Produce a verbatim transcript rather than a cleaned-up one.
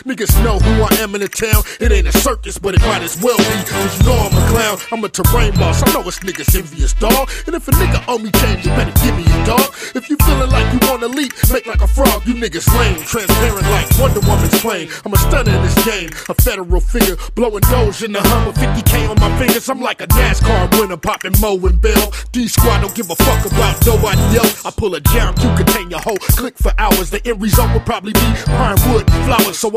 Niggas know who I am in the town. It ain't a circus, but it might as well be. Cause you know I'm a clown, I'm a terrain boss. I know it's niggas envious, dog. And if a nigga owe me change, you better give me it, dog. If you feeling like you wanna leap, make like a frog, you niggas lame. Transparent like Wonder Woman's plane. I'm a stunner in this game, a federal figure, blowing doge in the Hummer, fifty K on my fingers. I'm like a NASCAR winner, popping Mo and Bell. D Squad don't give a fuck about nobody else. I pull a jam to contain your whole click for hours. The end result will probably be pine wood and flowers. So